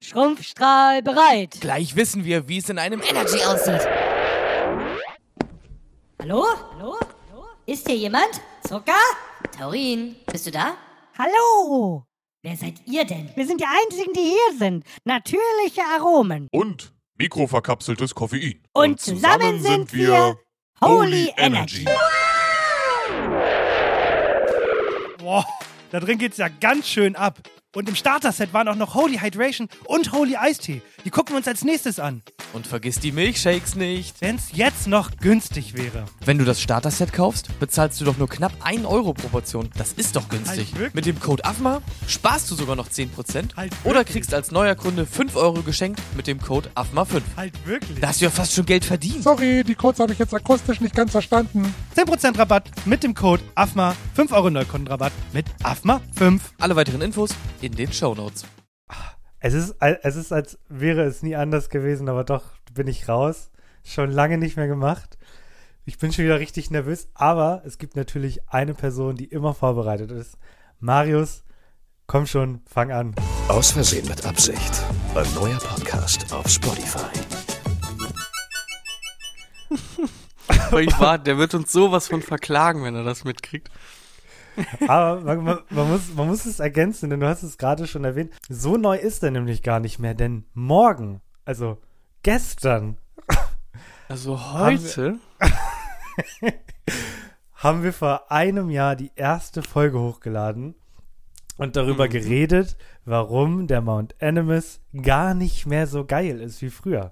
Schrumpfstrahl bereit. Gleich wissen wir, wie es in einem Energy aussieht. Hallo? Ist hier jemand? Zucker? Taurin, bist du da? Hallo! Wer seid ihr denn? Wir sind die Einzigen, die hier sind. Natürliche Aromen. Und mikroverkapseltes Koffein. Und zusammen sind wir Holy Energy. Boah, da drin geht's ja ganz schön ab. Und im Starter-Set waren auch noch Holy Hydration und Holy Eistee. Die gucken wir uns als nächstes an. Und vergiss die Milchshakes nicht. Wenn's jetzt noch günstig wäre. Wenn du das Starter-Set kaufst, bezahlst du doch nur knapp 1 Euro pro Portion. Das ist doch günstig. Halt wirklich? Mit dem Code AFMA sparst du sogar noch 10% Halt oder wirklich? kriegst als neuer Kunde 5 Euro geschenkt mit dem Code AFMA5. Halt wirklich? Da hast du ja fast schon Geld verdient. Sorry, die Codes habe ich jetzt akustisch nicht ganz verstanden. 10% Rabatt mit dem Code AFMA. 5 Euro Neukundenrabatt mit AFMA5. Alle weiteren Infos in den Shownotes. Es ist, als wäre es nie anders gewesen, aber doch bin ich raus. Schon lange nicht mehr gemacht. Ich bin schon wieder richtig nervös, aber es gibt natürlich eine Person, die immer vorbereitet ist. Marius, komm schon, fang an. Aus Versehen mit Absicht. Ein neuer Podcast auf Spotify. Aber ich warte, der wird uns sowas von verklagen, wenn er das mitkriegt. Aber man muss es ergänzen, denn du hast es gerade schon erwähnt. So neu ist er nämlich gar nicht mehr, denn morgen, also gestern, Also heute? haben wir vor einem Jahr die erste Folge hochgeladen und darüber geredet, warum der Mount Animus gar nicht mehr so geil ist wie früher.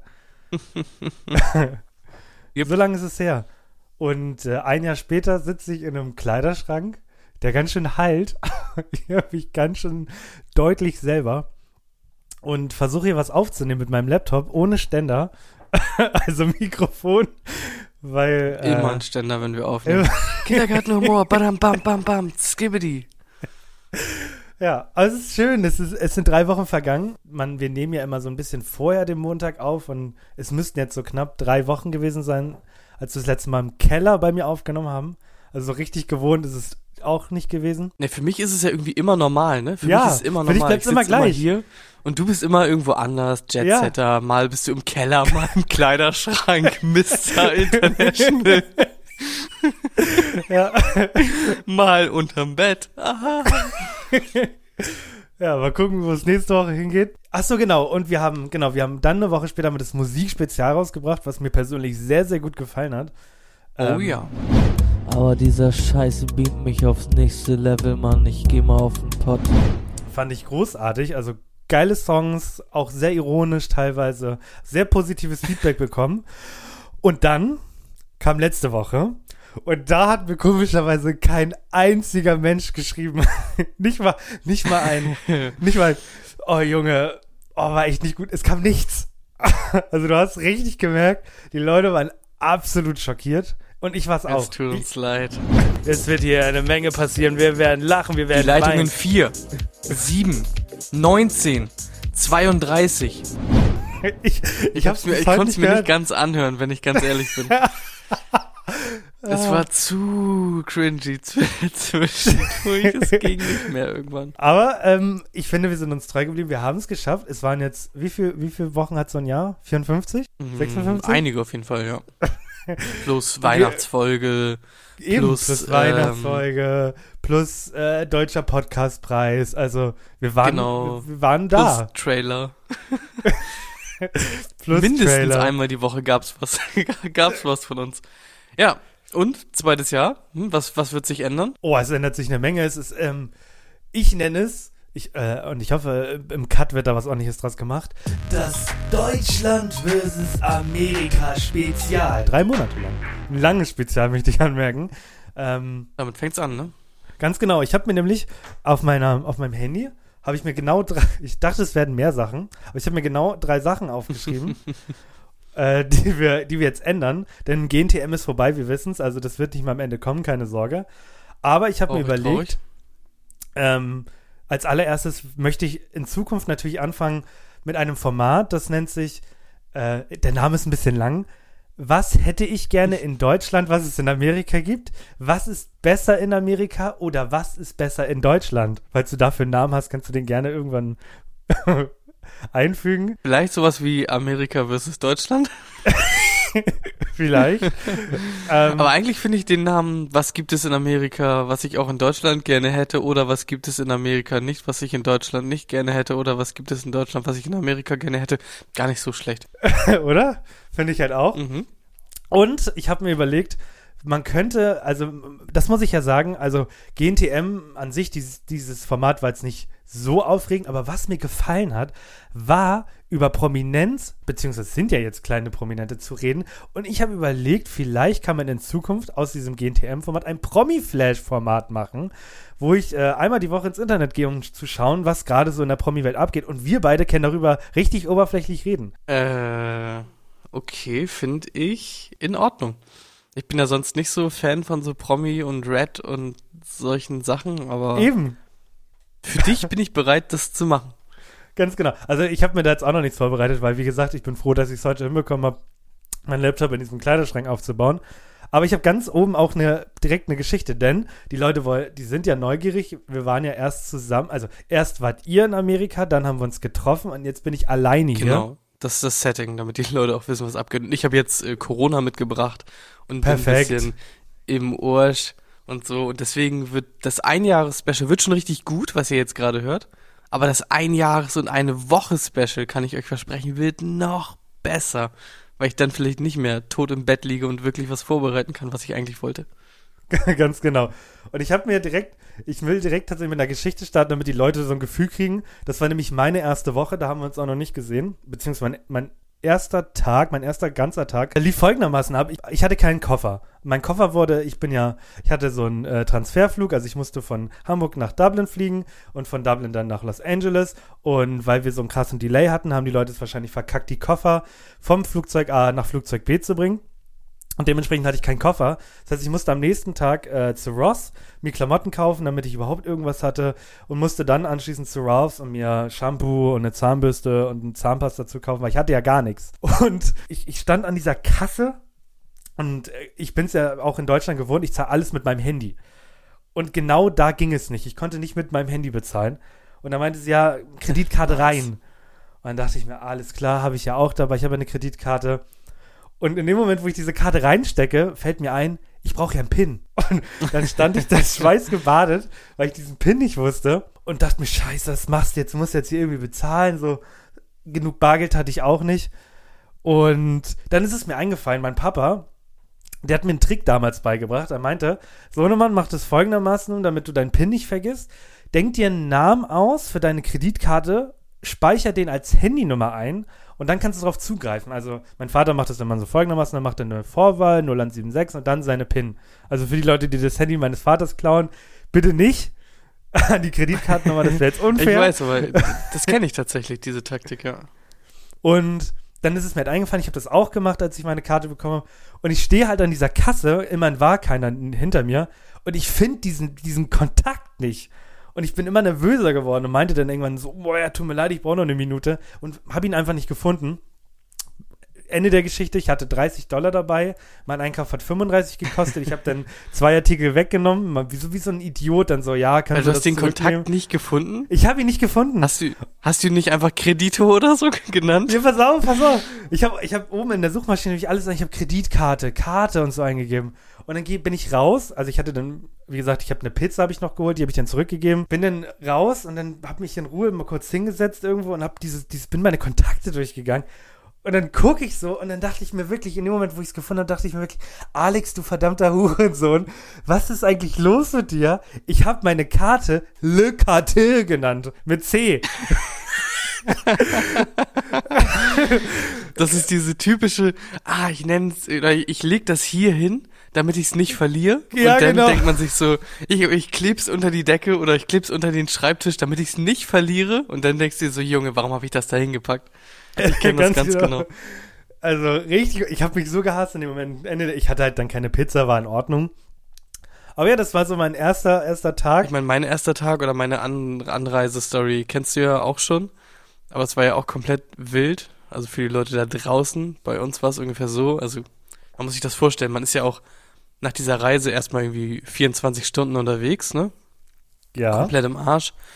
So lange ist es her. Und ein Jahr später sitze ich in einem Kleiderschrank, der ganz schön halt. Hier habe ich ganz schön deutlich selber. Und versuche hier was aufzunehmen mit meinem Laptop ohne Ständer. Also Mikrofon. Weil, immer ein Ständer, wenn wir aufnehmen. Kindergartenhumor, badam, bam, bam, bam, skibbidi. Ja, also es ist schön. Es sind 3 Wochen vergangen. Wir nehmen ja immer so ein bisschen vorher den Montag auf und es müssten jetzt so knapp 3 Wochen gewesen sein, als wir das letzte Mal im Keller bei mir aufgenommen haben. Also so richtig gewohnt ist es auch nicht gewesen. Ne, für mich ist es ja irgendwie immer normal, ne? Für Ja, mich ist es immer für dich normal. bleibt's immer gleich. hier und du bist immer irgendwo anders, Jetsetter. Mal bist du im Keller, mal im Kleiderschrank, Mr. International. Ja. Mal unterm Bett. Aha. Ja, mal gucken, wo es nächste Woche hingeht. Ach so, genau. Und wir haben dann eine Woche später das Musikspezial rausgebracht, was mir persönlich sehr, sehr gut gefallen hat. Oh ja. Aber dieser Scheiße beamt mich aufs nächste Level, Mann. Ich geh mal auf den Pott. Fand ich großartig. Also geile Songs, auch sehr ironisch teilweise. Sehr positives Feedback bekommen. Und dann kam letzte Woche. Und da hat mir komischerweise kein einziger Mensch geschrieben. nicht mal ein, oh Junge, oh, war echt nicht gut. Es kam nichts. Also du hast richtig gemerkt, die Leute waren absolut schockiert. Und ich war's auch. Es tut uns leid. Es wird hier eine Menge passieren. Wir werden lachen, wir werden Die Leitungen weinen. 4, 7, 19, 32. Ich konnte es mir nicht ganz anhören, wenn ich ganz ehrlich bin. Es war zu cringy zwischendurch. Es ging nicht mehr irgendwann. Aber ich finde, wir sind uns treu geblieben. Wir haben es geschafft. Es waren jetzt, wie viele Wochen hat so ein Jahr? 54? 56? Einige auf jeden Fall, ja. Plus Weihnachtsfolge. Plus Weihnachtsfolge. Plus Deutscher Podcastpreis. Also wir waren da. Plus Trailer. Plus Mindestens Trailer. einmal die Woche gab's was von uns. Ja, und zweites Jahr. Was wird sich ändern? Oh, es ändert sich eine Menge. Es ist, ich nenne es, und ich hoffe, im Cut wird da was Ordentliches draus gemacht, das Deutschland vs. Amerika Spezial. 3 Monate lang. Ein langes Spezial, möchte ich anmerken. Damit fängt's an, ne? Ganz genau. Ich habe mir nämlich auf meinem Handy, habe ich mir genau 3, ich dachte, es werden mehr Sachen, aber ich habe mir genau 3 Sachen aufgeschrieben, die wir jetzt ändern. Denn GNTM ist vorbei, wir wissen es, also das wird nicht mal am Ende kommen, keine Sorge. Aber ich habe mir überlegt, als allererstes möchte ich in Zukunft natürlich anfangen mit einem Format, das nennt sich, der Name ist ein bisschen lang, was hätte ich gerne in Deutschland, was es in Amerika gibt? Was ist besser in Amerika oder was ist besser in Deutschland? Falls du dafür einen Namen hast, kannst du den gerne irgendwann einfügen. Vielleicht sowas wie Amerika versus Deutschland? Vielleicht. Aber eigentlich finde ich den Namen, was gibt es in Amerika, was ich auch in Deutschland gerne hätte, oder was gibt es in Amerika nicht, was ich in Deutschland nicht gerne hätte, oder was gibt es in Deutschland, was ich in Amerika gerne hätte, gar nicht so schlecht. Oder? Finde ich halt auch. Mhm. Und ich habe mir überlegt, man könnte, also das muss ich ja sagen, also GNTM an sich, dieses Format war jetzt nicht so aufregend, aber was mir gefallen hat, war über Prominenz, beziehungsweise sind ja jetzt kleine Prominente zu reden, und ich habe überlegt, vielleicht kann man in Zukunft aus diesem GNTM-Format ein Promi-Flash-Format machen, wo ich einmal die Woche ins Internet gehe, um zu schauen, was gerade so in der Promi-Welt abgeht, und wir beide können darüber richtig oberflächlich reden. Okay, finde ich in Ordnung. Ich bin ja sonst nicht so Fan von so Promi und Red und solchen Sachen, aber eben. Für dich bin ich bereit, das zu machen. Ganz genau. Also ich habe mir da jetzt auch noch nichts vorbereitet, weil wie gesagt, ich bin froh, dass ich es heute hinbekommen habe, meinen Laptop in diesem Kleiderschrank aufzubauen. Aber ich habe ganz oben auch direkt eine Geschichte, denn die Leute die sind ja neugierig. Wir waren ja erst zusammen, also erst wart ihr in Amerika, dann haben wir uns getroffen und jetzt bin ich alleine hier. Genau. Das ist das Setting, damit die Leute auch wissen, was abgeht. Und ich habe jetzt Corona mitgebracht und bin ein bisschen im Arsch und so. Und deswegen wird das Einjahres-Special wird schon richtig gut, was ihr jetzt gerade hört. Aber das Einjahres- und eine-Woche-Special, kann ich euch versprechen, wird noch besser. Weil ich dann vielleicht nicht mehr tot im Bett liege und wirklich was vorbereiten kann, was ich eigentlich wollte. Ganz genau. Und ich will direkt tatsächlich mit einer Geschichte starten, damit die Leute so ein Gefühl kriegen. Das war nämlich meine erste Woche, da haben wir uns auch noch nicht gesehen. Beziehungsweise mein erster ganzer Tag lief folgendermaßen ab. Ich hatte keinen Koffer. Mein Koffer ich hatte so einen Transferflug, also ich musste von Hamburg nach Dublin fliegen und von Dublin dann nach Los Angeles. Und weil wir so einen krassen Delay hatten, haben die Leute es wahrscheinlich verkackt, die Koffer vom Flugzeug A nach Flugzeug B zu bringen. Und dementsprechend hatte ich keinen Koffer. Das heißt, ich musste am nächsten Tag zu Ross mir Klamotten kaufen, damit ich überhaupt irgendwas hatte. Und musste dann anschließend zu Ralphs und mir Shampoo und eine Zahnbürste und eine Zahnpasta zu kaufen, weil ich hatte ja gar nichts. Und ich stand an dieser Kasse und ich bin es ja auch in Deutschland gewohnt, ich zahle alles mit meinem Handy. Und genau da ging es nicht. Ich konnte nicht mit meinem Handy bezahlen. Und da meinte sie, ja, Kreditkarte rein. Und dann dachte ich mir, alles klar, habe ich ja auch dabei. Ich habe eine Kreditkarte. Und in dem Moment, wo ich diese Karte reinstecke, fällt mir ein, ich brauche ja einen PIN. Und dann stand ich da schweißgebadet, weil ich diesen PIN nicht wusste und dachte mir, scheiße, was machst du jetzt? Du musst jetzt hier irgendwie bezahlen. So genug Bargeld hatte ich auch nicht. Und dann ist es mir eingefallen, mein Papa, der hat mir einen Trick damals beigebracht. Er meinte, Sohnemann, mach das folgendermaßen, damit du deinen PIN nicht vergisst. Denk dir einen Namen aus für deine Kreditkarte, speicher den als Handynummer ein und dann kannst du darauf zugreifen. Also mein Vater macht das immer so folgendermaßen, dann macht er eine Vorwahl, 0176 und dann seine PIN. Also für die Leute, die das Handy meines Vaters klauen, bitte nicht an die Kreditkartennummer, das wäre jetzt unfair. Ich weiß, aber das kenne ich tatsächlich, diese Taktik, ja. Und dann ist es mir halt eingefallen, ich habe das auch gemacht, als ich meine Karte bekommen habe. Und ich stehe halt an dieser Kasse, immerhin war keiner hinter mir und ich finde diesen Kontakt nicht. Und ich bin immer nervöser geworden und meinte dann irgendwann so, boah, ja, tut mir leid, ich brauche noch eine Minute. Und habe ihn einfach nicht gefunden. Ende der Geschichte, ich hatte $30 dabei. Mein Einkauf hat 35 gekostet. Ich habe dann 2 Artikel weggenommen. Wie so ein Idiot dann so, ja, kannst du das den Kontakt nicht gefunden? Ich habe ihn nicht gefunden. Hast du ihn nicht einfach Kredito oder so genannt? Ja, pass auf. Ich hab oben in der Suchmaschine ich habe Kreditkarte, Karte und so eingegeben. Und dann bin ich raus. Also ich hatte dann, wie gesagt, ich habe eine Pizza habe ich noch geholt, die habe ich dann zurückgegeben. Bin dann raus und dann habe mich in Ruhe mal kurz hingesetzt irgendwo und habe bin meine Kontakte durchgegangen. Und dann gucke ich so und dann dachte ich mir wirklich, in dem Moment, wo ich es gefunden habe, dachte ich mir wirklich, Alex, du verdammter Hurensohn, was ist eigentlich los mit dir? Ich habe meine Karte Le Cartel genannt, mit C. Das ist diese typische, ich leg das hier hin, damit ich es nicht verliere. Ja, und dann genau. denkt man sich so, ich kleb's unter die Decke oder ich kleb's unter den Schreibtisch, damit ich es nicht verliere. Und dann denkst du dir so, Junge, warum habe ich das da hingepackt? Ich kenne das ganz genau. Also richtig, ich habe mich so gehasst in dem Moment. Ich hatte halt dann keine Pizza, war in Ordnung. Aber ja, das war so mein erster Tag. Ich meine, mein erster Tag oder meine Anreise-Story kennst du ja auch schon. Aber es war ja auch komplett wild. Also für die Leute da draußen. Bei uns war es ungefähr so. Also man muss sich das vorstellen. Man ist ja auch nach dieser Reise erstmal irgendwie 24 Stunden unterwegs, ne? Ja. Komplett im Arsch.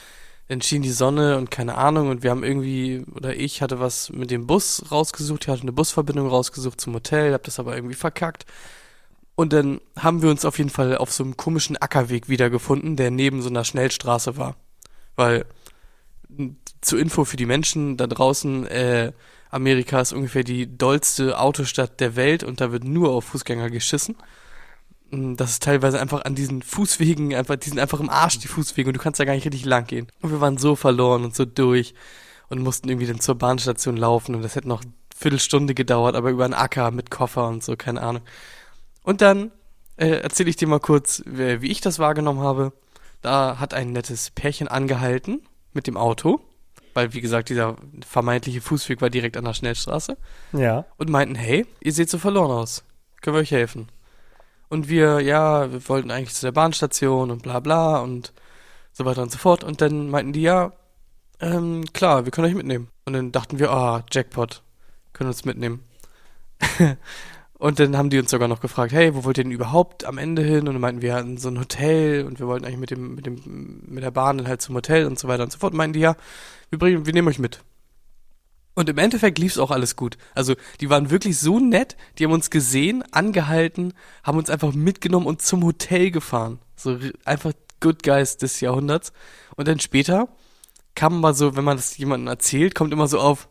dann schien die Sonne und keine Ahnung und wir haben irgendwie, oder ich hatte was mit dem Bus rausgesucht, ich hatte eine Busverbindung rausgesucht zum Hotel, hab das aber irgendwie verkackt. Und dann haben wir uns auf jeden Fall auf so einem komischen Ackerweg wiedergefunden, der neben so einer Schnellstraße war. Weil, zur Info für die Menschen da draußen, Amerika ist ungefähr die dollste Autostadt der Welt und da wird nur auf Fußgänger geschissen. Das ist teilweise einfach an diesen Fußwegen, die sind einfach im Arsch, die Fußwege, und du kannst da gar nicht richtig lang gehen. Und wir waren so verloren und so durch und mussten irgendwie dann zur Bahnstation laufen und das hätte noch eine Viertelstunde gedauert, aber über einen Acker mit Koffer und so, keine Ahnung. Und dann erzähle ich dir mal kurz, wie ich das wahrgenommen habe. Da hat ein nettes Pärchen angehalten mit dem Auto, weil, wie gesagt, dieser vermeintliche Fußweg war direkt an der Schnellstraße. Ja. Und meinten, hey, ihr seht so verloren aus. Können wir euch helfen? Und wir wollten eigentlich zu der Bahnstation und bla bla und so weiter und so fort. Und dann meinten die, klar, wir können euch mitnehmen. Und dann dachten wir, Jackpot, können uns mitnehmen. Und dann haben die uns sogar noch gefragt, hey, wo wollt ihr denn überhaupt am Ende hin? Und dann meinten wir in so ein Hotel und wir wollten eigentlich mit der Bahn dann halt zum Hotel und so weiter und so fort. Und meinten die, wir nehmen euch mit. Und im Endeffekt lief es auch alles gut. Also die waren wirklich so nett, die haben uns gesehen, angehalten, haben uns einfach mitgenommen und zum Hotel gefahren. So einfach Good Guys des Jahrhunderts. Und dann später kam mal so, wenn man das jemandem erzählt, kommt immer so auf,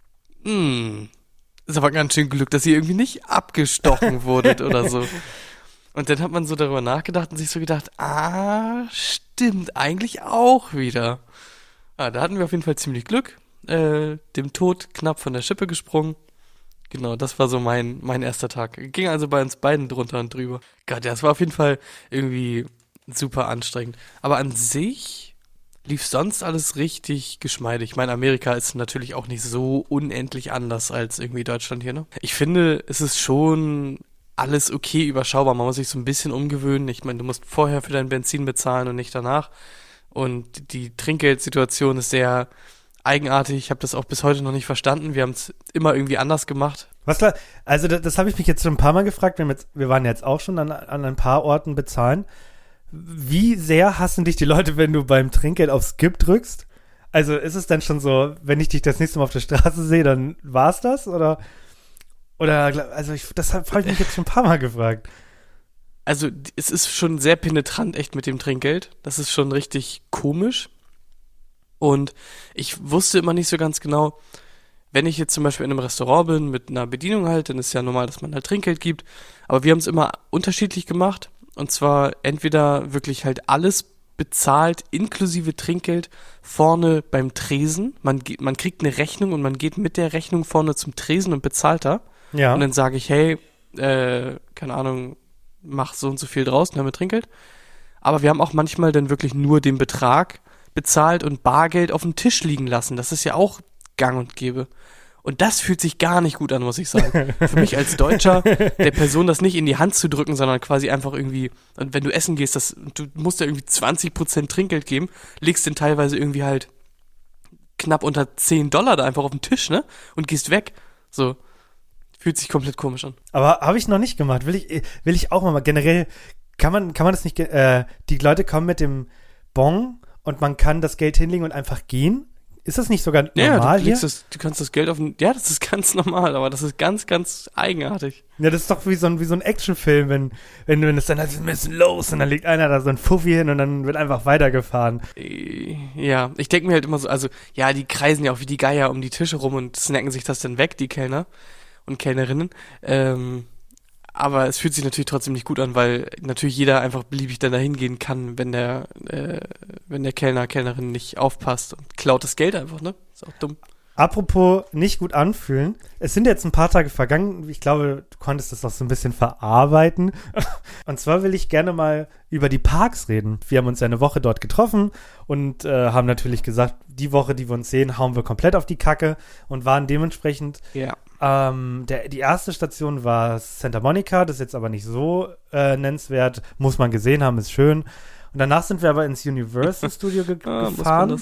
ist aber ganz schön Glück, dass ihr irgendwie nicht abgestochen wurdet oder so. Und dann hat man so darüber nachgedacht und sich so gedacht, stimmt, eigentlich auch wieder. Da hatten wir auf jeden Fall ziemlich Glück. Dem Tod knapp von der Schippe gesprungen. Genau, das war so mein erster Tag. Ging also bei uns beiden drunter und drüber. Gott, ja, es war auf jeden Fall irgendwie super anstrengend. Aber an sich lief sonst alles richtig geschmeidig. Ich meine, Amerika ist natürlich auch nicht so unendlich anders als irgendwie Deutschland hier, ne? Ich finde, es ist schon alles okay überschaubar. Man muss sich so ein bisschen umgewöhnen. Ich meine, du musst vorher für dein Benzin bezahlen und nicht danach. Und die Trinkgeldsituation ist sehr eigenartig. Ich habe das auch bis heute noch nicht verstanden. Wir haben es immer irgendwie anders gemacht. Was klar, also das habe ich mich jetzt schon ein paar Mal gefragt. Wir waren jetzt auch schon an ein paar Orten bezahlen. Wie sehr hassen dich die Leute, wenn du beim Trinkgeld auf Skip drückst? Also ist es dann schon so, wenn ich dich das nächste Mal auf der Straße sehe, dann war's das? Oder also das habe ich mich jetzt schon ein paar Mal gefragt. Also es ist schon sehr penetrant echt mit dem Trinkgeld. Das ist schon richtig komisch. Und ich wusste immer nicht so ganz genau, wenn ich jetzt zum Beispiel in einem Restaurant bin mit einer Bedienung halt, dann ist ja normal, dass man halt Trinkgeld gibt. Aber wir haben es immer unterschiedlich gemacht. Und zwar entweder wirklich halt alles bezahlt, inklusive Trinkgeld, vorne beim Tresen. Man kriegt eine Rechnung und man geht mit der Rechnung vorne zum Tresen und bezahlt da. Ja. Und dann sage ich, hey, keine Ahnung, mach so und so viel draus, mit Trinkgeld. Aber wir haben auch manchmal dann wirklich nur den Betrag bezahlt und Bargeld auf dem Tisch liegen lassen. Das ist ja auch gang und gäbe. Und das fühlt sich gar nicht gut an, muss ich sagen. Für mich als Deutscher, der Person das nicht in die Hand zu drücken, sondern quasi einfach irgendwie, und wenn du essen gehst, du musst ja irgendwie 20% Trinkgeld geben, legst den teilweise irgendwie halt knapp unter $10 da einfach auf den Tisch, ne? Und gehst weg. So. Fühlt sich komplett komisch an. Aber habe ich noch nicht gemacht. Will ich auch mal generell, kann man das nicht, die Leute kommen mit dem Bon und man kann das Geld hinlegen und einfach gehen? Ist das nicht sogar normal hier? Du kannst das Geld das ist ganz normal, aber das ist ganz, ganz eigenartig. Ja, das ist doch wie so ein Actionfilm, wenn es dann heißt, wir müssen los und dann legt einer da so ein Fuffi hin und dann wird einfach weitergefahren. Ja, ich denke mir halt immer so, also, ja, die kreisen ja auch wie die Geier um die Tische rum und snacken sich das dann weg, die Kellner und Kellnerinnen. Aber es fühlt sich natürlich trotzdem nicht gut an, weil natürlich jeder einfach beliebig dann dahin gehen kann, wenn der Kellner, Kellnerin nicht aufpasst und klaut das Geld einfach, ne? Ist auch dumm. Apropos nicht gut anfühlen. Es sind jetzt ein paar Tage vergangen. Ich glaube, du konntest das auch so ein bisschen verarbeiten. Und zwar will ich gerne mal über die Parks reden. Wir haben uns ja eine Woche dort getroffen und haben natürlich gesagt, die Woche, die wir uns sehen, hauen wir komplett auf die Kacke und waren dementsprechend die erste Station war Santa Monica, das ist jetzt aber nicht so nennenswert, muss man gesehen haben, ist schön. Und danach sind wir aber ins Universal Studio gefahren.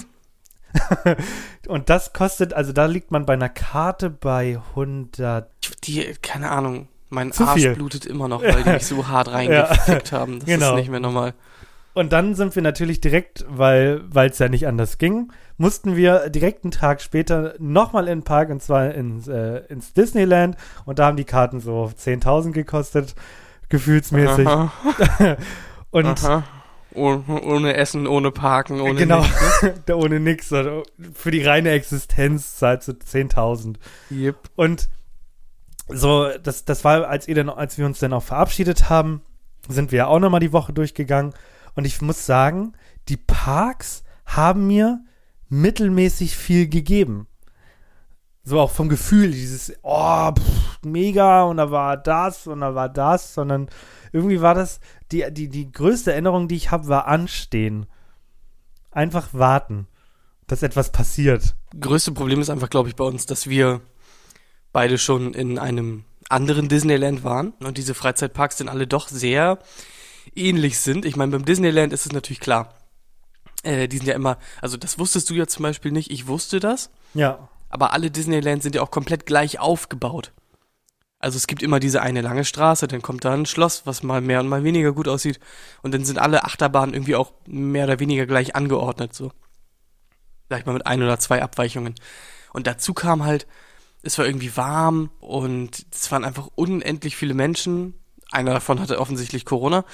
Und das kostet, also da liegt man bei einer Karte bei 100. Keine Ahnung, mein Arsch blutet immer noch, weil die mich so hart reingefickt haben. Das ist nicht mehr normal. Und dann sind wir natürlich direkt, weil es ja nicht anders ging, mussten wir direkt einen Tag später nochmal in den Park, und zwar ins Disneyland. Und da haben die Karten so 10.000 gekostet, gefühlsmäßig. Und Aha. Ohne Essen, ohne Parken, ohne genau, nichts. Ne? ohne nix. Für die reine Existenz zahlst du 10.000. Yep. Und so, das war, als wir uns dann auch verabschiedet haben, sind wir ja auch nochmal die Woche durchgegangen. Und ich muss sagen, die Parks haben mir mittelmäßig viel gegeben. So auch vom Gefühl, dieses, mega, und da war das, sondern irgendwie war das, die größte Erinnerung, die ich habe, war Anstehen. Einfach warten, dass etwas passiert. Größte Problem ist einfach, glaube ich, bei uns, dass wir beide schon in einem anderen Disneyland waren und diese Freizeitparks sind alle doch sehr ähnlich sind. Ich meine, beim Disneyland ist es natürlich klar. Die sind ja immer, also das wusstest du ja zum Beispiel nicht, ich wusste das. Ja. Aber alle Disneylands sind ja auch komplett gleich aufgebaut. Also es gibt immer diese eine lange Straße, dann kommt da ein Schloss, was mal mehr und mal weniger gut aussieht. Und dann sind alle Achterbahnen irgendwie auch mehr oder weniger gleich angeordnet, so. Vielleicht mal mit 1 oder 2 Abweichungen. Und dazu kam halt, es war irgendwie warm und es waren einfach unendlich viele Menschen. Einer davon hatte offensichtlich Corona.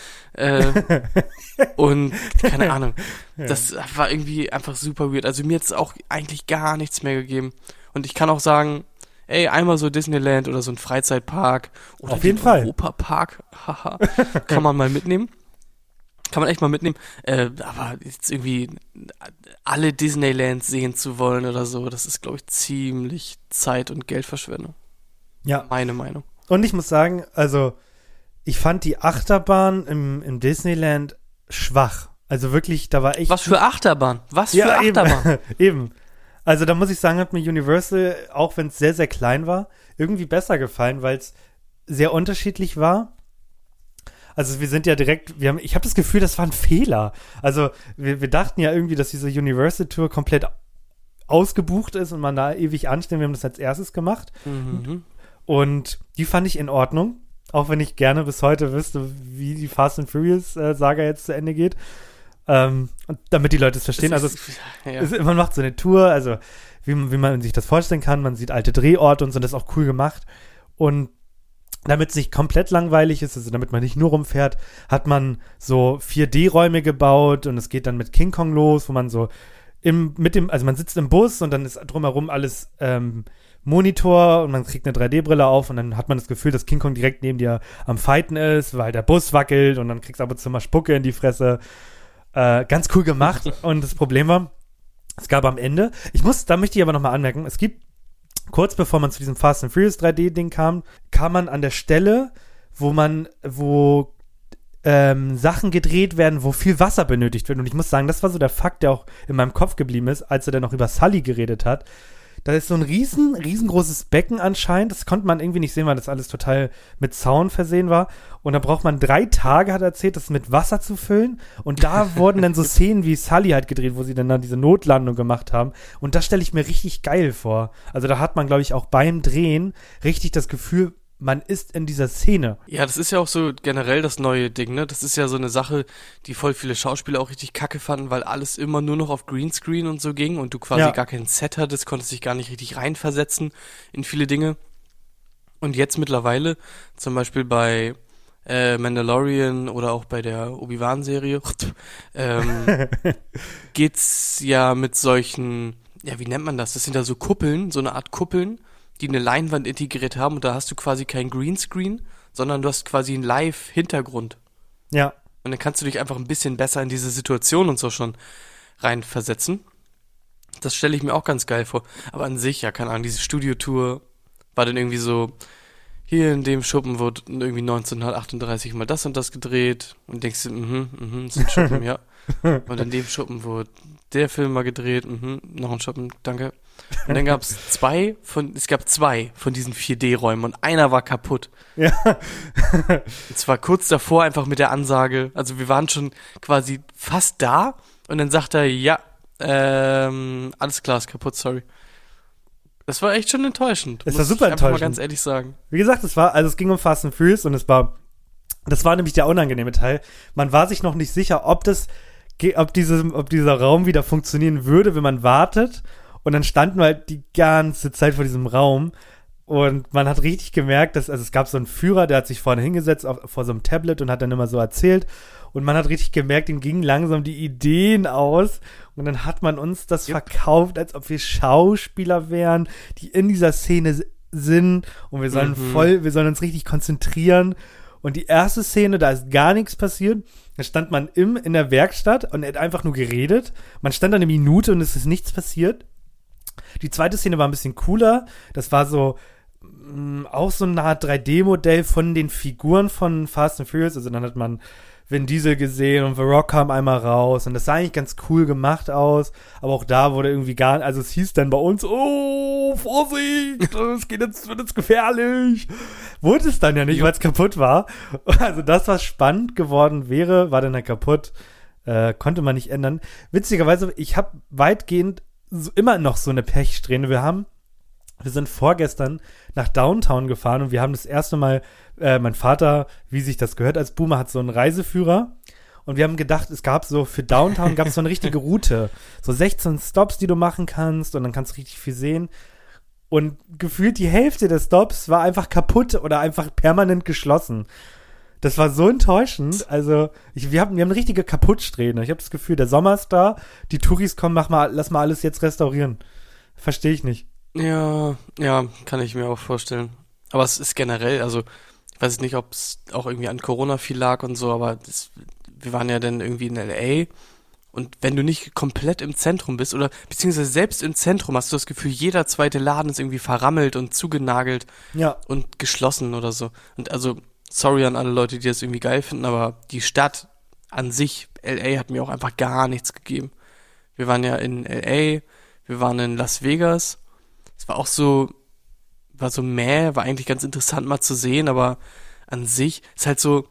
Und keine Ahnung. Das war irgendwie einfach super weird. Also mir hat es auch eigentlich gar nichts mehr gegeben. Und ich kann auch sagen, ey, einmal so Disneyland oder so ein Freizeitpark oder auf jeden Fall Europapark, haha, kann man mal mitnehmen. Kann man echt mal mitnehmen. Aber jetzt irgendwie alle Disneylands sehen zu wollen oder so, das ist, glaube ich, ziemlich Zeit- und Geldverschwendung. Ja. Meine Meinung. Und ich muss sagen, also ich fand die Achterbahn im Disneyland schwach. Also wirklich, da war echt... Was für Achterbahn? Was für Achterbahn? Eben. Also da muss ich sagen, hat mir Universal, auch wenn es sehr, sehr klein war, irgendwie besser gefallen, weil es sehr unterschiedlich war. Also wir sind ja direkt, ich habe das Gefühl, das war ein Fehler. Also wir dachten ja irgendwie, dass diese Universal-Tour komplett ausgebucht ist und man da ewig anstehen. Wir haben das als erstes gemacht. Mhm. Und die fand ich in Ordnung. Auch wenn ich gerne bis heute wüsste, wie die Fast and Furious Saga jetzt zu Ende geht. Und damit die Leute es verstehen. Man macht so eine Tour, also wie man sich das vorstellen kann. Man sieht alte Drehorte und so, das ist auch cool gemacht. Und damit es nicht komplett langweilig ist, also damit man nicht nur rumfährt, hat man so 4D-Räume gebaut und es geht dann mit King Kong los, wo man so also man sitzt im Bus und dann ist drumherum alles Monitor und man kriegt eine 3D-Brille auf und dann hat man das Gefühl, dass King Kong direkt neben dir am Fighten ist, weil der Bus wackelt und dann kriegst du ab und zu mal Spucke in die Fresse. Ganz cool gemacht. Und das Problem war, es gab am Ende, da möchte ich aber nochmal anmerken, es gibt, kurz bevor man zu diesem Fast and Furious 3D-Ding kam man an der Stelle, wo Sachen gedreht werden, wo viel Wasser benötigt wird. Und ich muss sagen, das war so der Fakt, der auch in meinem Kopf geblieben ist, als er dann noch über Sully geredet hat. Da ist so ein riesengroßes Becken anscheinend. Das konnte man irgendwie nicht sehen, weil das alles total mit Zaun versehen war. Und da braucht man 3 Tage, hat er erzählt, das mit Wasser zu füllen. Und da wurden dann so Szenen wie Sully halt gedreht, wo sie dann diese Notlandung gemacht haben. Und das stelle ich mir richtig geil vor. Also da hat man, glaube ich, auch beim Drehen richtig das Gefühl, man ist in dieser Szene. Ja, das ist ja auch so generell das neue Ding, ne? Das ist ja so eine Sache, die voll viele Schauspieler auch richtig kacke fanden, weil alles immer nur noch auf Greenscreen und so ging und du quasi gar kein Set hattest, konntest dich gar nicht richtig reinversetzen in viele Dinge. Und jetzt mittlerweile, zum Beispiel bei Mandalorian oder auch bei der Obi-Wan-Serie, geht's ja mit solchen, ja, wie nennt man das? Das sind ja so Kuppeln, so eine Art Kuppeln, die eine Leinwand integriert haben und da hast du quasi kein Greenscreen, sondern du hast quasi einen Live-Hintergrund. Ja. Und dann kannst du dich einfach ein bisschen besser in diese Situation und so schon reinversetzen. Das stelle ich mir auch ganz geil vor. Aber an sich, ja, keine Ahnung, diese Studiotour war dann irgendwie so, hier in dem Schuppen wurde irgendwie 1938 mal das und das gedreht und denkst du, das ist ein Schuppen, ja. Und in dem Schuppen wurde der Film mal gedreht, noch ein Schuppen, danke. Und dann gab es zwei von diesen 4D-Räumen und einer war kaputt. Ja. Und zwar kurz davor einfach mit der Ansage, also wir waren schon quasi fast da und dann sagt er, ja, alles klar, ist kaputt, sorry. Das war echt schon enttäuschend. Das war super enttäuschend. Muss ich einfach mal ganz ehrlich sagen. Wie gesagt, es ging um Fast and Furious und es war Das war nämlich der unangenehme Teil. Man war sich noch nicht sicher, ob dieser Raum wieder funktionieren würde, wenn man wartet. Und dann standen wir halt die ganze Zeit vor diesem Raum. Und man hat richtig gemerkt, dass, also es gab so einen Führer, der hat sich vorne hingesetzt vor so einem Tablet und hat dann immer so erzählt. Und man hat richtig gemerkt, ihm gingen langsam die Ideen aus. Und dann hat man uns das verkauft, als ob wir Schauspieler wären, die in dieser Szene sind. Und wir sollen wir sollen uns richtig konzentrieren. Und die erste Szene, da ist gar nichts passiert. Da stand man in der Werkstatt und er hat einfach nur geredet. Man stand da eine Minute und es ist nichts passiert. Die zweite Szene war ein bisschen cooler. Das war so auch so eine Art 3D-Modell von den Figuren von Fast and Furious. Also dann hat man Vin Diesel gesehen und The Rock kam einmal raus. Und das sah eigentlich ganz cool gemacht aus. Aber auch da wurde irgendwie also es hieß dann bei uns, oh, Vorsicht, wird jetzt gefährlich. Wurde es dann ja nicht, weil es kaputt war. Also das, was spannend geworden wäre, war dann halt kaputt. Konnte man nicht ändern. Witzigerweise, ich habe weitgehend immer noch so eine Pechsträhne. Wir sind vorgestern nach Downtown gefahren und wir haben das erste Mal, mein Vater, wie sich das gehört als Boomer, hat so einen Reiseführer und wir haben gedacht, es gab so für Downtown gab es so eine richtige Route, so 16 Stops, die du machen kannst und dann kannst du richtig viel sehen und gefühlt die Hälfte des Stops war einfach kaputt oder einfach permanent geschlossen. Das war so enttäuschend. Also, wir haben eine richtige Kaputtsträhne. Ich habe das Gefühl, der Sommer ist da, die Touris kommen, lass mal alles jetzt restaurieren. Verstehe ich nicht. Ja, kann ich mir auch vorstellen. Aber es ist generell, also ich weiß nicht, ob es auch irgendwie an Corona viel lag und so, aber wir waren ja dann irgendwie in L.A. und wenn du nicht komplett im Zentrum bist oder beziehungsweise selbst im Zentrum hast du das Gefühl, jeder zweite Laden ist irgendwie verrammelt und zugenagelt und geschlossen oder so. Und also sorry an alle Leute, die das irgendwie geil finden, aber die Stadt an sich, L.A. hat mir auch einfach gar nichts gegeben. Wir waren ja in L.A., wir waren in Las Vegas. Es war auch so, war eigentlich ganz interessant mal zu sehen, aber an sich ist halt so,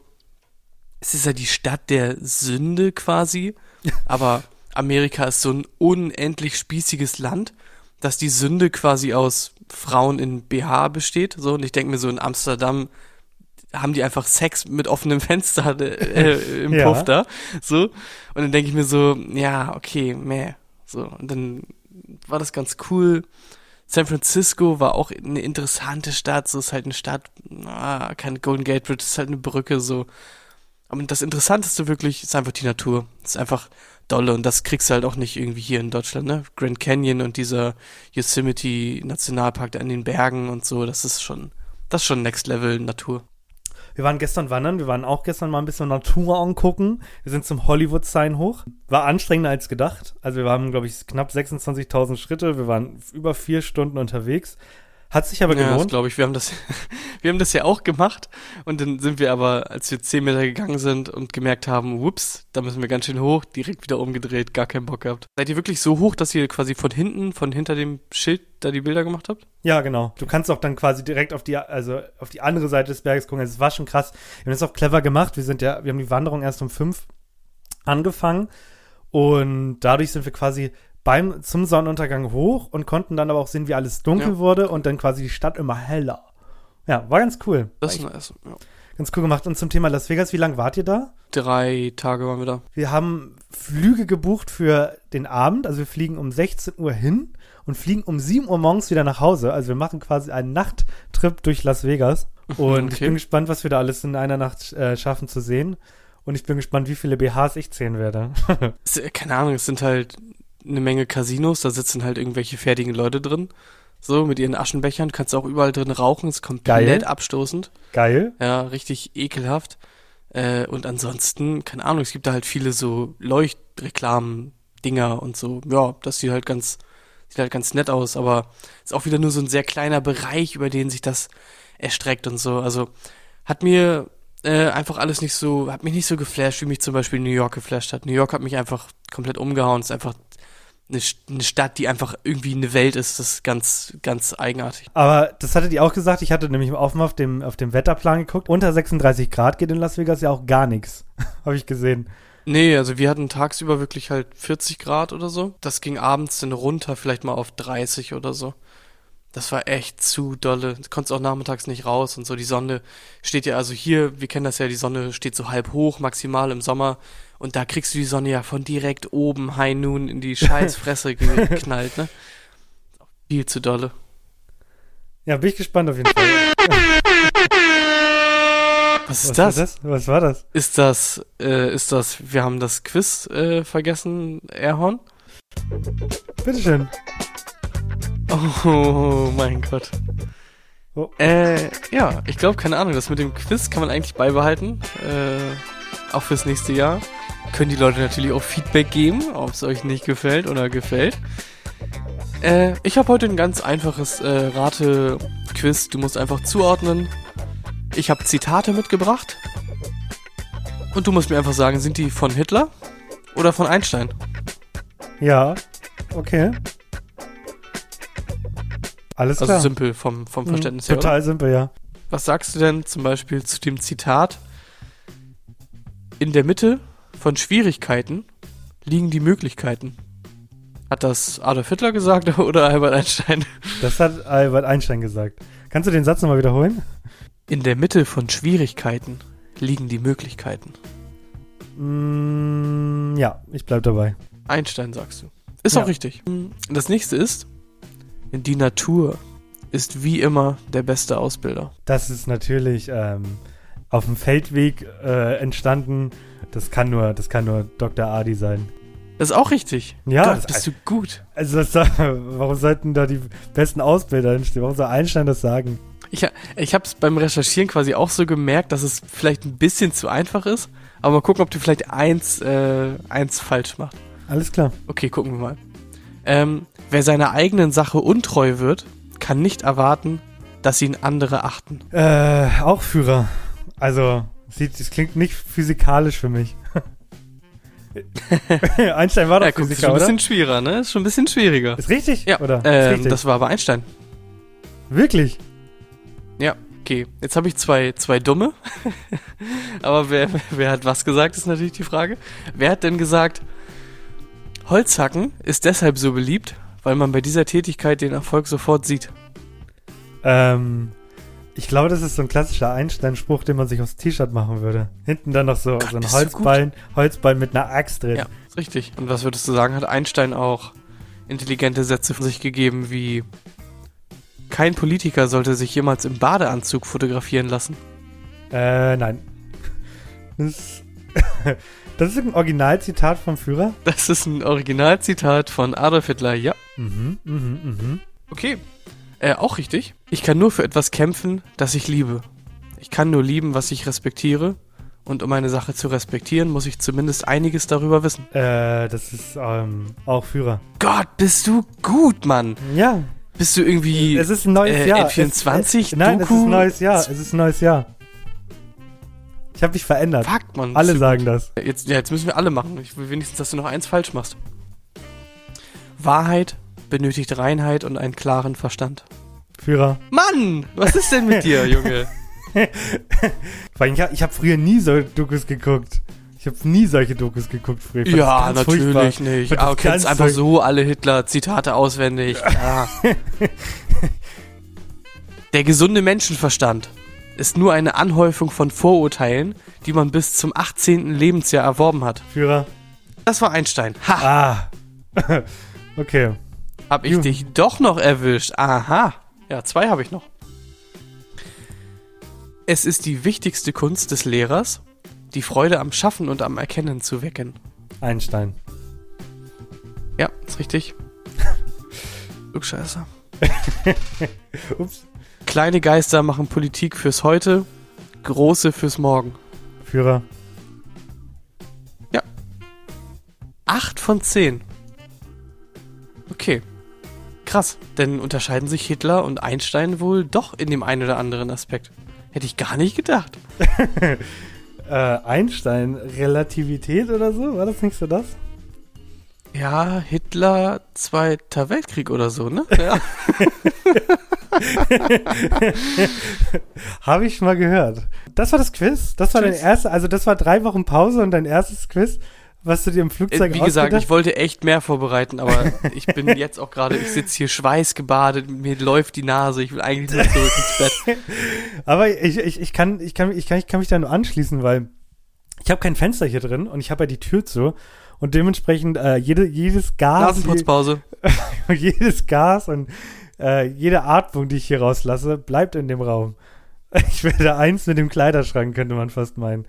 es ist ja die Stadt der Sünde quasi, aber Amerika ist so ein unendlich spießiges Land, dass die Sünde quasi aus Frauen in BH besteht, so, und ich denke mir so, in Amsterdam haben die einfach Sex mit offenem Fenster im Puff da, so, und dann denke ich mir so, ja, okay, so, und dann war das ganz cool. San Francisco war auch eine interessante Stadt, so ist halt eine Stadt, kein Golden Gate Bridge, ist halt eine Brücke, so. Aber das Interessanteste wirklich ist einfach die Natur. Das ist einfach dolle und das kriegst du halt auch nicht irgendwie hier in Deutschland, ne? Grand Canyon und dieser Yosemite Nationalpark da in den Bergen und so, das ist schon Next Level Natur. Wir waren gestern wandern, wir waren auch gestern mal ein bisschen Natur angucken. Wir sind zum Hollywood-Sign hoch. War anstrengender als gedacht. Also wir haben, glaube ich, knapp 26.000 Schritte. Wir waren über 4 Stunden unterwegs. Hat sich aber gelohnt. Ja, das glaube ich. Wir haben das ja auch gemacht. Und dann sind wir aber, als wir 10 Meter gegangen sind und gemerkt haben, whoops, da müssen wir ganz schön hoch, direkt wieder umgedreht, gar keinen Bock gehabt. Seid ihr wirklich so hoch, dass ihr quasi von hinter dem Schild da die Bilder gemacht habt? Ja, genau. Du kannst auch dann quasi direkt auf die andere Seite des Berges gucken. Also es war schon krass. Wir haben das auch clever gemacht. Wir haben die Wanderung erst um 5 angefangen. Und dadurch sind wir quasi zum Sonnenuntergang hoch und konnten dann aber auch sehen, wie alles dunkel wurde und dann quasi die Stadt immer heller. Ja, war ganz cool. Das ist nice, ja. Ganz cool gemacht. Und zum Thema Las Vegas, wie lange wart ihr da? 3 Tage waren wir da. Wir haben Flüge gebucht für den Abend. Also wir fliegen um 16 Uhr hin und fliegen um 7 Uhr morgens wieder nach Hause. Also wir machen quasi einen Nachttrip durch Las Vegas. Und ich bin gespannt, was wir da alles in einer Nacht schaffen zu sehen. Und ich bin gespannt, wie viele BHs ich zählen werde. Keine Ahnung, es sind halt eine Menge Casinos, da sitzen halt irgendwelche fertigen Leute drin, so mit ihren Aschenbechern, kannst auch überall drin rauchen, ist komplett abstoßend. Geil. Ja, richtig ekelhaft. Und ansonsten, keine Ahnung, es gibt da halt viele so Leuchtreklamen-Dinger und so, ja, das sieht halt ganz nett aus, aber ist auch wieder nur so ein sehr kleiner Bereich, über den sich das erstreckt und so, also hat mir einfach alles hat mich nicht so geflasht, wie mich zum Beispiel New York geflasht hat. New York hat mich einfach komplett umgehauen, ist einfach eine Stadt, die einfach irgendwie eine Welt ist, das ist ganz, ganz eigenartig. Aber das hattet ihr auch gesagt, ich hatte nämlich auf dem Wetterplan geguckt, unter 36 Grad geht in Las Vegas ja auch gar nichts, habe ich gesehen. Nee, also wir hatten tagsüber wirklich halt 40 Grad oder so, das ging abends dann runter, vielleicht mal auf 30 oder so. Das war echt zu dolle. Du konntest auch nachmittags nicht raus und so. Die Sonne steht ja, also hier, wir kennen das ja, die Sonne steht so halb hoch, maximal im Sommer. Und da kriegst du die Sonne ja von direkt oben, High Noon, in die Scheißfresse geknallt, ne? Viel zu dolle. Ja, bin ich gespannt auf jeden Fall. Was ist das? Was war das? Ist das, wir haben das Quiz vergessen, Airhorn? Bitteschön. Oh mein Gott. Oh. Ja, ich glaube, keine Ahnung, das mit dem Quiz kann man eigentlich beibehalten. Auch fürs nächste Jahr. Können die Leute natürlich auch Feedback geben, ob es euch nicht gefällt oder gefällt. Ich habe heute ein ganz einfaches Rate-Quiz. Du musst einfach zuordnen. Ich habe Zitate mitgebracht. Und du musst mir einfach sagen, sind die von Hitler oder von Einstein? Ja, okay. Alles klar. Also simpel vom Verständnis her, total oder? Simpel, ja. Was sagst du denn zum Beispiel zu dem Zitat? In der Mitte von Schwierigkeiten liegen die Möglichkeiten. Hat das Adolf Hitler gesagt oder Albert Einstein? Das hat Albert Einstein gesagt. Kannst du den Satz nochmal wiederholen? In der Mitte von Schwierigkeiten liegen die Möglichkeiten. Ja, ich bleib dabei. Einstein, sagst du. Ist auch richtig. Das nächste ist, die Natur ist wie immer der beste Ausbilder. Das ist natürlich auf dem Feldweg entstanden. Das kann nur Dr. Adi sein. Das ist auch richtig. Ja. Gott, bist du gut. Also warum sollten da die besten Ausbilder entstehen? Warum soll Einstein das sagen? Ich habe es beim Recherchieren quasi auch so gemerkt, dass es vielleicht ein bisschen zu einfach ist. Aber mal gucken, ob du vielleicht eins falsch machst. Alles klar. Okay, gucken wir mal. Wer seiner eigenen Sache untreu wird, kann nicht erwarten, dass ihn andere achten. Auch Führer. Also, das klingt nicht physikalisch für mich. Einstein war doch Physiker, ist schon ein bisschen schwieriger, ne? Ist schon ein bisschen schwieriger. Ist richtig? Ja, oder? Ist richtig? Das war aber Einstein. Wirklich? Ja, okay. Jetzt habe ich zwei Dumme. Aber wer hat was gesagt, ist natürlich die Frage. Wer hat denn gesagt, Holzhacken ist deshalb so beliebt, weil man bei dieser Tätigkeit den Erfolg sofort sieht? Ich glaube, das ist so ein klassischer Einstein-Spruch, den man sich aufs T-Shirt machen würde. Hinten dann noch so ein Holzballen mit einer Axt drin. Ja, ist richtig. Und was würdest du sagen, hat Einstein auch intelligente Sätze von sich gegeben, wie kein Politiker sollte sich jemals im Badeanzug fotografieren lassen? Nein. Das ist ein Originalzitat vom Führer? Das ist ein Originalzitat von Adolf Hitler, ja. Okay. Auch richtig. Ich kann nur für etwas kämpfen, das ich liebe. Ich kann nur lieben, was ich respektiere. Und um eine Sache zu respektieren, muss ich zumindest einiges darüber wissen. Das ist auch Führer. Gott, bist du gut, Mann. Ja. Bist du irgendwie es ist ein neues Jahr. N24? Nein, es ist ein neues Jahr. Es ist ein neues Jahr. Ich habe mich verändert. Fuck, Mann. Alle sagen das. Jetzt müssen wir alle machen. Ich will wenigstens, dass du noch eins falsch machst. Wahrheit benötigt Reinheit und einen klaren Verstand. Führer. Mann, was ist denn mit dir, Junge? Ich habe früher nie solche Dokus geguckt. Ich habe nie solche Dokus geguckt früher. Ja, natürlich nicht. Aber du kennst einfach so alle Hitler-Zitate auswendig. Ja. Der gesunde Menschenverstand ist nur eine Anhäufung von Vorurteilen, die man bis zum 18. Lebensjahr erworben hat. Führer. Das war Einstein. Ha. Okay. Hab ich dich doch noch erwischt. Aha. Ja, 2 habe ich noch. Es ist die wichtigste Kunst des Lehrers, die Freude am Schaffen und am Erkennen zu wecken. Einstein. Ja, ist richtig. Klugscheißer. Ups. Kleine Geister machen Politik fürs Heute, große fürs Morgen. Führer. Ja. 8 von 10. Okay. Krass, denn unterscheiden sich Hitler und Einstein wohl doch in dem einen oder anderen Aspekt. Hätte ich gar nicht gedacht. Einstein, Relativität oder so? War das nicht so das? Ja, Hitler, Zweiter Weltkrieg oder so, ne? Ja. Habe ich mal gehört. Das war das Quiz. Das war dein erstes, also das war 3 Wochen Pause und dein erstes Quiz. was du dir im Flugzeug Wie gesagt, ich wollte echt mehr vorbereiten, aber ich bin jetzt auch gerade, ich sitze hier schweißgebadet, mir läuft die Nase, ich will eigentlich nur zurück ins Bett. Aber ich kann mich da nur anschließen, weil ich habe kein Fenster hier drin und ich habe ja die Tür zu und dementsprechend jedes Gas. Nasenputzpause. Jedes Gas und jede Atmung, die ich hier rauslasse, bleibt in dem Raum. Ich werde eins mit dem Kleiderschrank, könnte man fast meinen.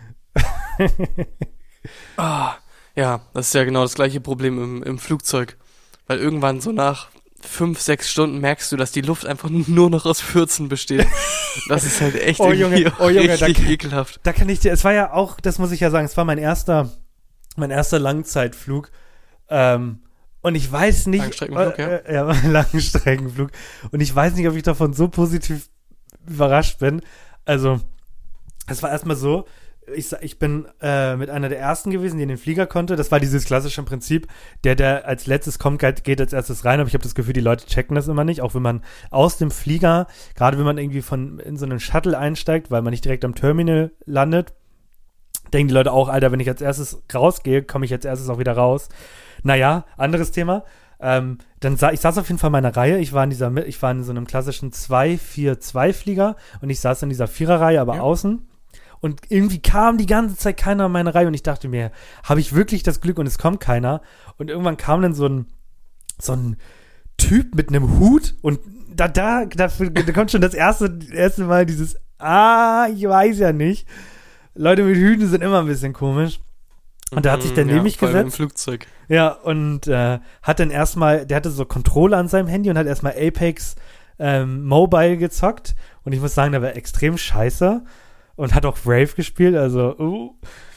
Ja, das ist ja genau das gleiche Problem im Flugzeug. Weil irgendwann so nach 5-6 Stunden merkst du, dass die Luft einfach nur noch aus Fürzen besteht. Das ist halt echt richtig ekelhaft. Da kann ich dir, es war ja auch, das muss ich ja sagen, es war mein erster Langzeitflug. Und ich weiß nicht. Langstreckenflug, ja. Langstreckenflug. Und ich weiß nicht, ob ich davon so positiv überrascht bin. Also, es war erstmal so, ich bin mit einer der ersten gewesen, die in den Flieger konnte. Das war dieses klassische Prinzip, der als letztes kommt, geht als erstes rein. Aber ich habe das Gefühl, die Leute checken das immer nicht. Auch wenn man aus dem Flieger, gerade wenn man irgendwie in so einen Shuttle einsteigt, weil man nicht direkt am Terminal landet, denken die Leute auch, Alter, wenn ich als erstes rausgehe, komme ich als erstes auch wieder raus. Naja, anderes Thema. Ich saß auf jeden Fall in meiner Reihe. Ich war in so einem klassischen 2-4-2-Flieger und ich saß in dieser Viererreihe, aber außen. Und irgendwie kam die ganze Zeit keiner in meine Reihe und ich dachte mir, habe ich wirklich das Glück und es kommt keiner? Und irgendwann kam dann so ein Typ mit einem Hut und da kommt schon das erste Mal dieses, ich weiß ja nicht. Leute mit Hüten sind immer ein bisschen komisch. Und da hat sich der neben mich gesetzt. Im Flugzeug. Ja, und hat dann erstmal, der hatte so Controller an seinem Handy und hat erstmal Apex Mobile gezockt. Und ich muss sagen, der war extrem scheiße. Und hat auch Brave gespielt, also,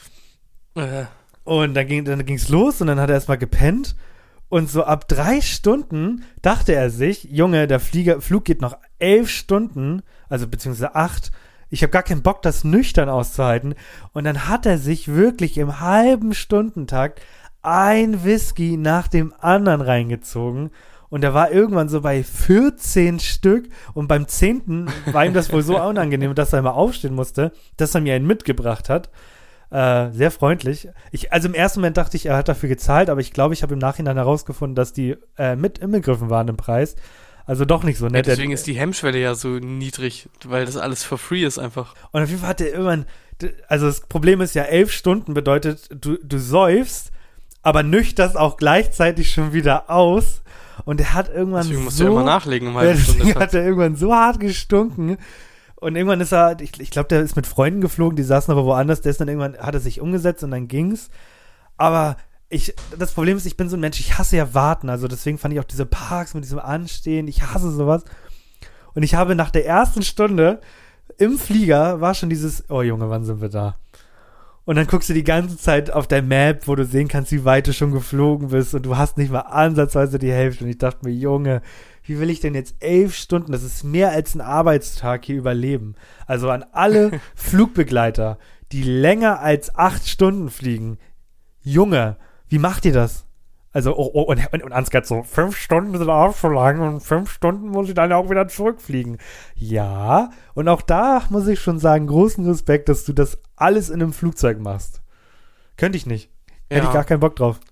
Und dann ging's los und dann hat er erstmal gepennt. Und so ab 3 Stunden dachte er sich, Junge, der Flug geht noch 11 Stunden, also beziehungsweise 8. Ich habe gar keinen Bock, das nüchtern auszuhalten. Und dann hat er sich wirklich im halben Stundentakt ein Whisky nach dem anderen reingezogen. Und er war irgendwann so bei 14 Stück. Und beim 10. war ihm das wohl so unangenehm, dass er mal aufstehen musste, dass er mir einen mitgebracht hat. Sehr freundlich. Also im ersten Moment dachte ich, er hat dafür gezahlt, aber ich glaube, ich habe im Nachhinein herausgefunden, dass die mit inbegriffen waren im Preis. Also doch nicht so nett. Ja, deswegen ist die Hemmschwelle ja so niedrig, weil das alles for free ist einfach. Und auf jeden Fall hat er irgendwann, also das Problem ist ja, 11 Stunden bedeutet, du säufst, aber nüchterst auch gleichzeitig schon wieder aus. Und er hat irgendwann deswegen musst du ja immer nachlegen um halbe Stunde. Hat er irgendwann so hart gestunken. Und irgendwann ist er, ich glaube, der ist mit Freunden geflogen, die saßen aber woanders. Der ist dann irgendwann, hat er sich umgesetzt und dann ging's. Aber das Problem ist, ich bin so ein Mensch, ich hasse ja warten. Also deswegen fand ich auch diese Parks mit diesem Anstehen, ich hasse sowas. Und ich habe nach der ersten Stunde im Flieger war schon dieses, oh Junge, wann sind wir da? Und dann guckst du die ganze Zeit auf dein Map, wo du sehen kannst, wie weit du schon geflogen bist und du hast nicht mal ansatzweise die Hälfte. Und ich dachte mir, Junge, wie will ich denn jetzt 11 Stunden, das ist mehr als ein Arbeitstag hier überleben. Also an alle Flugbegleiter, die länger als 8 Stunden fliegen, Junge, wie macht ihr das? Also, und Ansgar so, 5 Stunden sind auch schon lang und 5 Stunden muss ich dann auch wieder zurückfliegen. Ja, und auch da muss ich schon sagen, großen Respekt, dass du das alles in einem Flugzeug machst. Könnte ich nicht. Hätte ich gar keinen Bock drauf.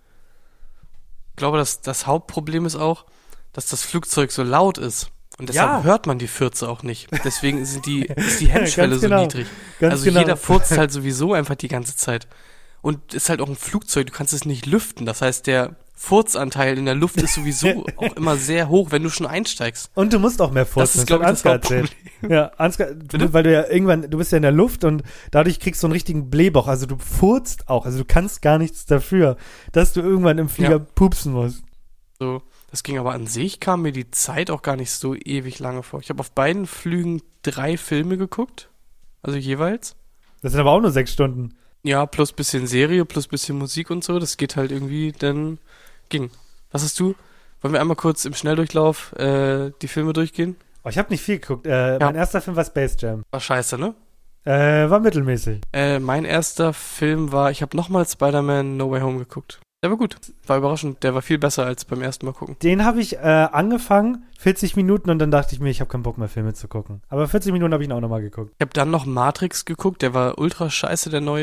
Ich glaube, das Hauptproblem ist auch, dass das Flugzeug so laut ist. Und deshalb hört man die Fürze auch nicht. Deswegen ist die Hemmschwelle so niedrig. Also jeder furzt halt sowieso einfach die ganze Zeit. Und ist halt auch ein Flugzeug, du kannst es nicht lüften. Das heißt, der Furzanteil in der Luft ist sowieso auch immer sehr hoch, wenn du schon einsteigst. Und du musst auch mehr furzen. Das ist, glaube ich, das Hauptproblem. Ja, Ansgar, weil du ja irgendwann, du bist ja in der Luft und dadurch kriegst du einen richtigen Blähbauch. Also du furzt auch. Also du kannst gar nichts dafür, dass du irgendwann im Flieger pupsen musst. So, das ging aber an sich, kam mir die Zeit auch gar nicht so ewig lange vor. Ich habe auf beiden Flügen 3 Filme geguckt. Also jeweils. Das sind aber auch nur 6 Stunden. Ja, plus bisschen Serie, plus bisschen Musik und so. Das geht halt irgendwie, dann ging. Was hast du? Wollen wir einmal kurz im Schnelldurchlauf die Filme durchgehen? Oh, ich habe nicht viel geguckt. Mein erster Film war Space Jam. War scheiße, ne? War mittelmäßig. Mein erster Film war, ich habe nochmal Spider-Man No Way Home geguckt. Der war gut. War überraschend. Der war viel besser als beim ersten Mal gucken. Den habe ich angefangen, 40 Minuten, und dann dachte ich mir, ich habe keinen Bock mehr, Filme zu gucken. Aber 40 Minuten habe ich ihn auch nochmal geguckt. Ich habe dann noch Matrix geguckt. Der war ultra scheiße, der neue.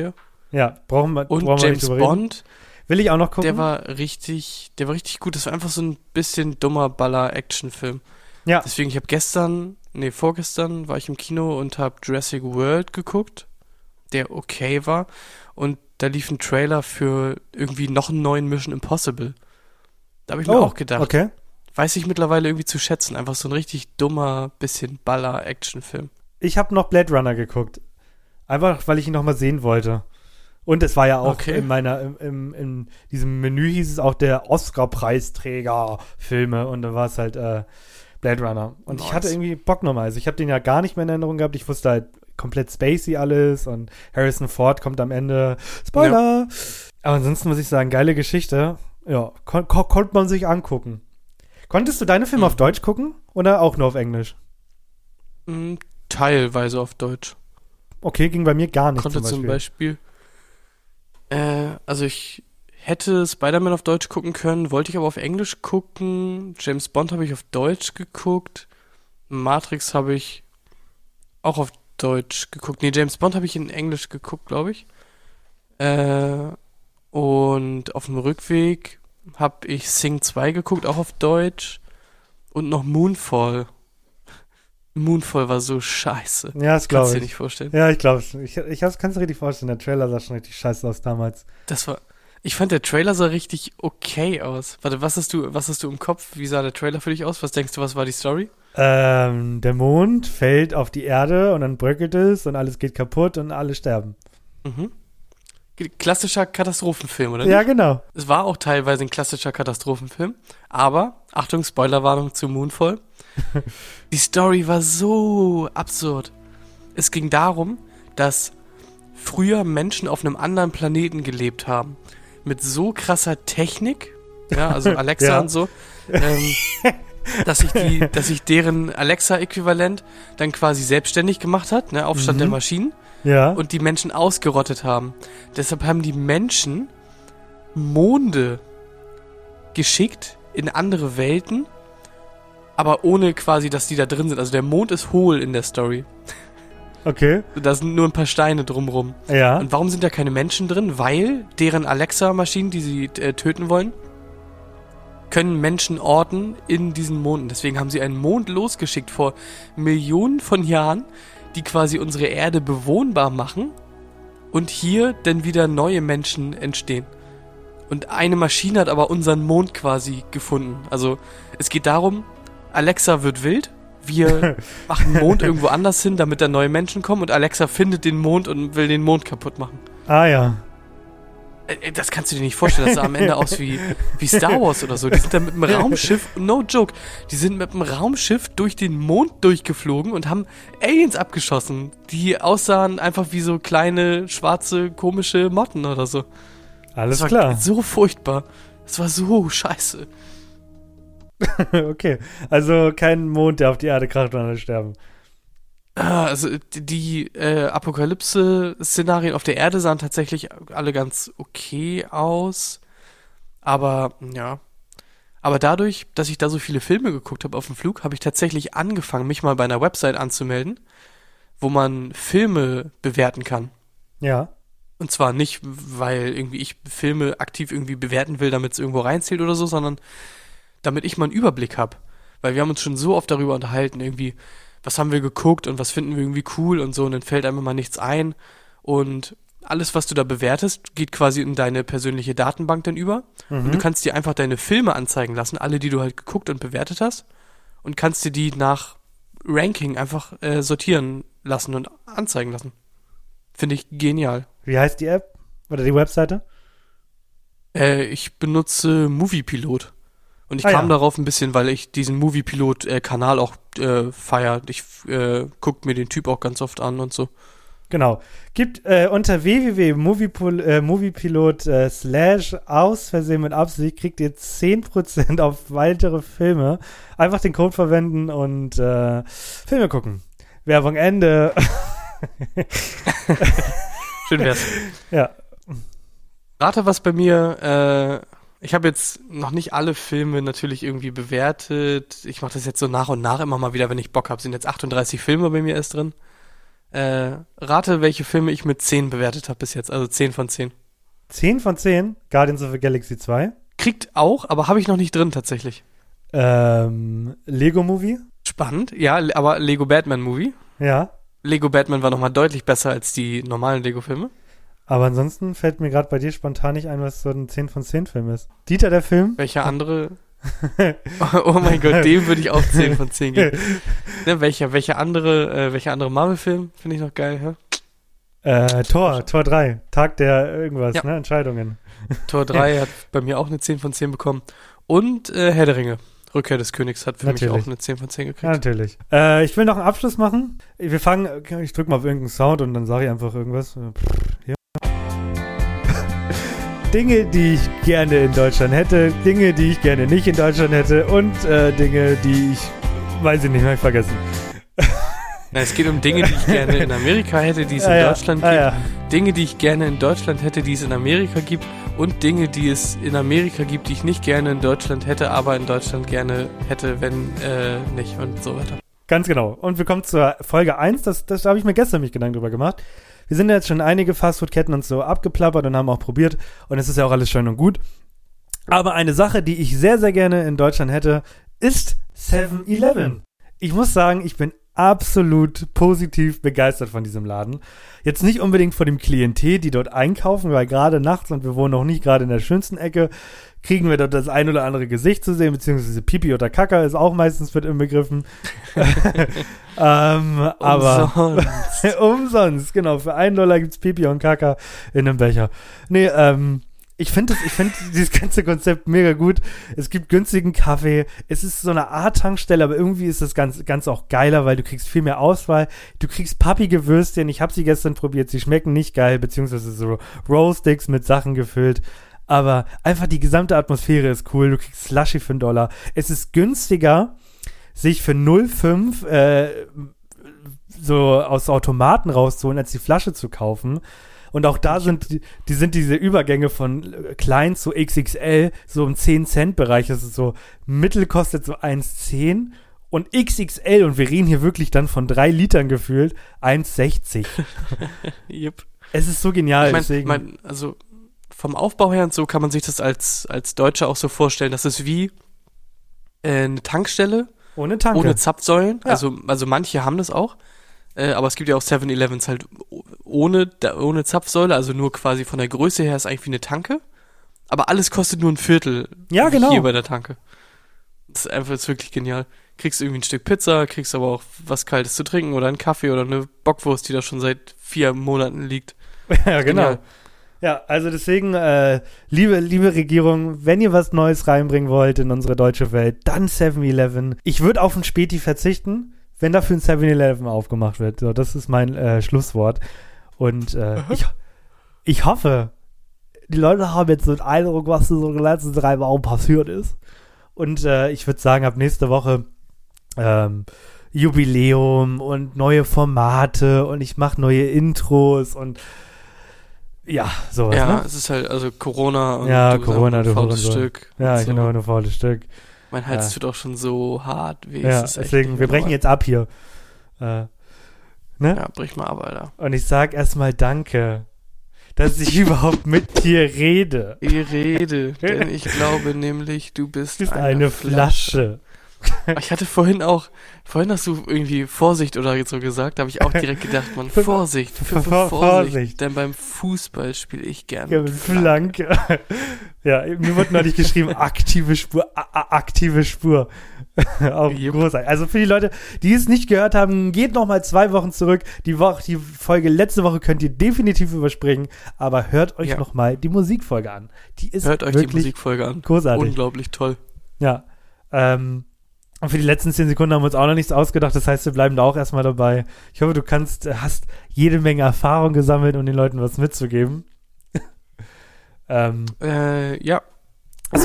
Ja, brauchen wir Und James Bond, will ich auch noch gucken. der war richtig gut. Das war einfach so ein bisschen dummer Baller-Action-Film. Ja. Deswegen, ich habe vorgestern war ich im Kino und habe Jurassic World geguckt, der okay war. Und da lief ein Trailer für irgendwie noch einen neuen Mission Impossible. Da habe ich mir auch gedacht, okay. weiß ich mittlerweile irgendwie zu schätzen. Einfach so ein richtig dummer, bisschen Baller-Action-Film. Ich habe noch Blade Runner geguckt. Einfach, weil ich ihn noch mal sehen wollte. Und es war ja auch in diesem Menü hieß es auch der Oscar-Preisträger-Filme und da war es halt Blade Runner. Und ich hatte irgendwie Bock nochmal. Also ich habe den ja gar nicht mehr in Erinnerung gehabt. Ich wusste halt komplett spacey alles und Harrison Ford kommt am Ende. Spoiler! Ja. Aber ansonsten muss ich sagen, geile Geschichte. Ja, konnte man sich angucken. Konntest du deine Filme auf Deutsch gucken oder auch nur auf Englisch? Teilweise auf Deutsch. Okay, ging bei mir gar nicht zum Beispiel. Also ich hätte Spider-Man auf Deutsch gucken können, wollte ich aber auf Englisch gucken. James Bond habe ich auf Deutsch geguckt. Matrix habe ich auch auf Deutsch geguckt. Nee, James Bond habe ich in Englisch geguckt, glaube ich. Und auf dem Rückweg habe ich Sing 2 geguckt, auch auf Deutsch. Und noch Moonfall. Moonfall war so scheiße. Ja, das glaube ich. Kannst du dir nicht vorstellen. Ja, ich glaube es. Ich kann es richtig vorstellen. Der Trailer sah schon richtig scheiße aus damals. Ich fand, der Trailer sah richtig okay aus. Warte, was hast du im Kopf? Wie sah der Trailer für dich aus? Was denkst du, was war die Story? Der Mond fällt auf die Erde und dann bröckelt es und alles geht kaputt und alle sterben. Mhm. Klassischer Katastrophenfilm, oder nicht? Ja, genau. Es war auch teilweise ein klassischer Katastrophenfilm, aber, Achtung, Spoilerwarnung zu Moonfall, die Story war so absurd. Es ging darum, dass früher Menschen auf einem anderen Planeten gelebt haben, mit so krasser Technik, ja, also Alexa und so, dass sich deren Alexa-Äquivalent dann quasi selbstständig gemacht hat, ne, Aufstand der Maschinen. Ja. Und die Menschen ausgerottet haben. Deshalb haben die Menschen Monde geschickt in andere Welten, aber ohne quasi, dass die da drin sind. Also der Mond ist hohl in der Story. Okay. Da sind nur ein paar Steine drumrum. Ja. Und warum sind da keine Menschen drin? Weil deren Alexa-Maschinen, die sie töten wollen, können Menschen orten in diesen Monden. Deswegen haben sie einen Mond losgeschickt vor Millionen von Jahren, die quasi unsere Erde bewohnbar machen und hier dann wieder neue Menschen entstehen. Und eine Maschine hat aber unseren Mond quasi gefunden. Also es geht darum, Alexa wird wild, wir machen den Mond irgendwo anders hin, damit da neue Menschen kommen und Alexa findet den Mond und will den Mond kaputt machen. Ah ja. Das kannst du dir nicht vorstellen, das sah am Ende aus wie Star Wars oder so. Die sind da mit einem Raumschiff, no joke, die sind mit einem Raumschiff durch den Mond durchgeflogen und haben Aliens abgeschossen, die aussahen einfach wie so kleine, schwarze, komische Motten oder so. Alles klar. Das war so furchtbar. Das war so scheiße. Okay, also kein Mond, der auf die Erde kracht und alle sterben. Also die Apokalypse-Szenarien auf der Erde sahen tatsächlich alle ganz okay aus. Aber ja. Aber dadurch, dass ich da so viele Filme geguckt habe auf dem Flug, habe ich tatsächlich angefangen, mich mal bei einer Website anzumelden, wo man Filme bewerten kann. Ja. Und zwar nicht, weil irgendwie ich Filme aktiv irgendwie bewerten will, damit es irgendwo reinzählt oder so, sondern damit ich mal einen Überblick habe. Weil wir haben uns schon so oft darüber unterhalten, irgendwie, was haben wir geguckt und was finden wir irgendwie cool und so, und dann fällt einem mal nichts ein. Und alles, was du da bewertest, geht quasi in deine persönliche Datenbank dann über. Und du kannst dir einfach deine Filme anzeigen lassen, alle, die du halt geguckt und bewertet hast, und kannst dir die nach Ranking einfach sortieren lassen und anzeigen lassen. Finde ich genial. Wie heißt die App? Oder die Webseite? Ich benutze Moviepilot. Und ich kam darauf ein bisschen, weil ich diesen Moviepilot-Kanal auch feiere. Ich gucke mir den Typ auch ganz oft an und so. Genau. Gibt unter www.moviepilot /aus Versehen mit Absicht kriegt ihr 10% auf weitere Filme. Einfach den Code verwenden und Filme gucken. Werbung Ende. Schön wär's. Ja. Rate, was bei mir, ich habe jetzt noch nicht alle Filme natürlich irgendwie bewertet. Ich mache das jetzt so nach und nach immer mal wieder, wenn ich Bock habe. Sind jetzt 38 Filme bei mir erst drin. Rate, welche Filme ich mit 10 bewertet habe bis jetzt. Also 10 von 10. 10 von 10? Guardians of the Galaxy 2? Kriegt auch, aber habe ich noch nicht drin tatsächlich. Lego Movie? Spannend, ja, aber Lego Batman Movie. Ja. Lego Batman war nochmal deutlich besser als die normalen Lego-Filme. Aber ansonsten fällt mir gerade bei dir spontan nicht ein, was so ein 10 von 10 Film ist. Dieter, der Film? Welcher andere? Oh mein Gott, dem würde ich auch 10 von 10 geben. Ne, welcher andere Marvel-Film finde ich noch geil, ja? Tor 3. Tag der irgendwas, ja. Ne? Entscheidungen. Tor 3 hat bei mir auch eine 10 von 10 bekommen. Und Herr der Ringe. Rückkehr des Königs hat für mich auch eine 10 von 10 gekriegt. Ja, natürlich. Ich will noch einen Abschluss machen. Ich drücke mal auf irgendeinen Sound und dann sage ich einfach irgendwas. Hier. Dinge, die ich gerne in Deutschland hätte, Dinge, die ich gerne nicht in Deutschland hätte und Dinge, die ich, weiß ich nicht, habe ich vergessen. Na, es geht um Dinge, die ich gerne in Amerika hätte, die es in Deutschland gibt. Dinge, die ich gerne in Deutschland hätte, die es in Amerika gibt. Und Dinge, die es in Amerika gibt, die ich nicht gerne in Deutschland hätte, aber in Deutschland gerne hätte, wenn nicht und so weiter. Ganz genau. Und wir kommen zur Folge 1. Da habe ich mir gestern mich Gedanken drüber gemacht. Wir sind jetzt schon einige Fastfood-Ketten und so abgeplappert und haben auch probiert. Und es ist ja auch alles schön und gut. Aber eine Sache, die ich sehr, sehr gerne in Deutschland hätte, ist 7-Eleven. Ich muss sagen, ich bin absolut positiv begeistert von diesem Laden. Jetzt nicht unbedingt von dem Klientel, die dort einkaufen, weil gerade nachts, und wir wohnen noch nicht gerade in der schönsten Ecke, kriegen wir dort das ein oder andere Gesicht zu sehen, beziehungsweise Pipi oder Kaka ist auch meistens mit inbegriffen. Aber umsonst, genau. Für $1 gibt's Pipi und Kaka in einem Becher. Nee, ich finde dieses ganze Konzept mega gut. Es gibt günstigen Kaffee. Es ist so eine Art Tankstelle, aber irgendwie ist das ganz auch geiler, weil du kriegst viel mehr Auswahl. Du kriegst pappige Würstchen. Ich habe sie gestern probiert. Sie schmecken nicht geil, beziehungsweise so Rollsticks mit Sachen gefüllt. Aber einfach die gesamte Atmosphäre ist cool. Du kriegst Slushy für $1. Es ist günstiger, sich für 0,5 so aus Automaten rauszuholen, als die Flasche zu kaufen. Und auch da sind diese Übergänge von klein zu XXL so im 10-Cent-Bereich. Das ist so, Mittel kostet so 1,10 und XXL, und wir reden hier wirklich dann von 3 Litern gefühlt, 1,60. Yep. Es ist so genial. Deswegen. Also vom Aufbau her und so kann man sich das als Deutscher auch so vorstellen. Das ist wie eine Tankstelle. Ohne Tanke. Ohne Zapfsäulen. Ja. Also manche haben das auch. Aber es gibt ja auch 7-Elevens halt ohne Zapfsäule, also nur quasi von der Größe her ist eigentlich wie eine Tanke. Aber alles kostet nur ein Viertel. Ja, genau. Hier bei der Tanke. Das ist wirklich genial. Kriegst irgendwie ein Stück Pizza, kriegst aber auch was Kaltes zu trinken oder einen Kaffee oder eine Bockwurst, die da schon seit 4 Monaten liegt. Ja, genau. Genial. Ja, also deswegen, liebe Regierung, wenn ihr was Neues reinbringen wollt in unsere deutsche Welt, dann 7-Eleven. Ich würde auf ein Späti verzichten, wenn dafür ein 7-Eleven aufgemacht wird. So, das ist mein Schlusswort. Und ich hoffe, die Leute haben jetzt so einen Eindruck, was so in den letzten 3 Wochen passiert ist. Und ich würde sagen, ab nächste Woche Jubiläum und neue Formate und ich mache neue Intros und ja, sowas. Ja, ne? Es ist halt, also Corona und Corona, ein faules Stück. Ja, ich genau, ein faules Stück. Mein Hals tut auch schon so hart weh. Ja, deswegen, wir brechen jetzt ab hier. Ne? Ja, brich mal ab, Alter. Und ich sag erstmal Danke, dass ich überhaupt mit dir rede. Ich rede, denn ich glaube nämlich, du bist eine Flasche. Ich hatte vorhin hast du irgendwie Vorsicht oder so gesagt, da habe ich auch direkt gedacht, man, Vorsicht, denn beim Fußball spiele ich gerne mit Flanke. Ja, mir wurde neulich geschrieben, aktive Spur. Auch großartig. Also für die Leute, die es nicht gehört haben, geht nochmal 2 Wochen zurück. Die Folge letzte Woche könnt ihr definitiv überspringen, aber hört euch nochmal die Musikfolge an. Die ist hört euch die Musikfolge an. Großartig. Unglaublich toll. Ja, und für die letzten 10 Sekunden haben wir uns auch noch nichts ausgedacht. Das heißt, wir bleiben da auch erstmal dabei. Ich hoffe, du hast jede Menge Erfahrung gesammelt, um den Leuten was mitzugeben. Ja. Achso.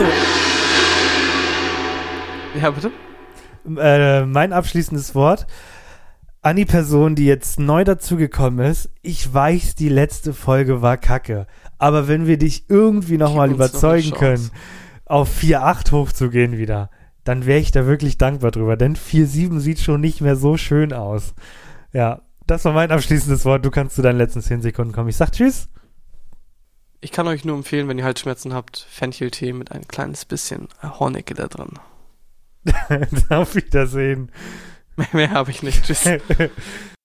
Ja, bitte? Mein abschließendes Wort an die Person, die jetzt neu dazugekommen ist. Ich weiß, die letzte Folge war kacke. Aber wenn wir dich irgendwie nochmal überzeugen können, auf 4,8 hochzugehen wieder, dann wäre ich da wirklich dankbar drüber, denn 4,7 sieht schon nicht mehr so schön aus. Ja, Das war mein abschließendes Wort. Du kannst zu deinen letzten 10 Sekunden kommen. Ich sag tschüss. Ich kann euch nur empfehlen, wenn ihr Halsschmerzen habt, Fencheltee mit ein kleines bisschen Hornecke da drin. Auf Wiedersehen. Mehr habe ich nicht. Tschüss.